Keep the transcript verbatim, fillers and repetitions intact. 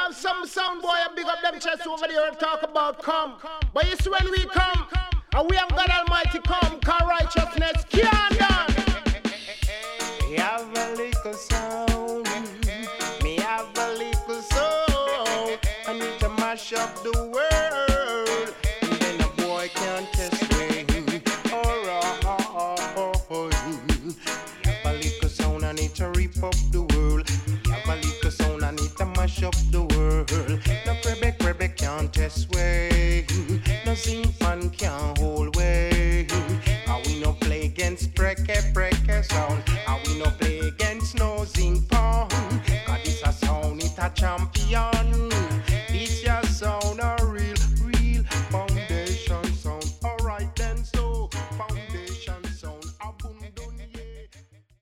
have some sound boy and big up them chest over there and talk about come. But you see when we come, and we have God Almighty come, cause righteousness can't done. Me have a little sound, me have a little soul. I need to mash up the world, and then a boy can't test me. Alright, me have a little sound, I need to rip up the world. Me have a little sound, I need to mash up the world. No crebe crebe can't test way, no sing fan can't hold way. And we no play against preke preke sound, and we no play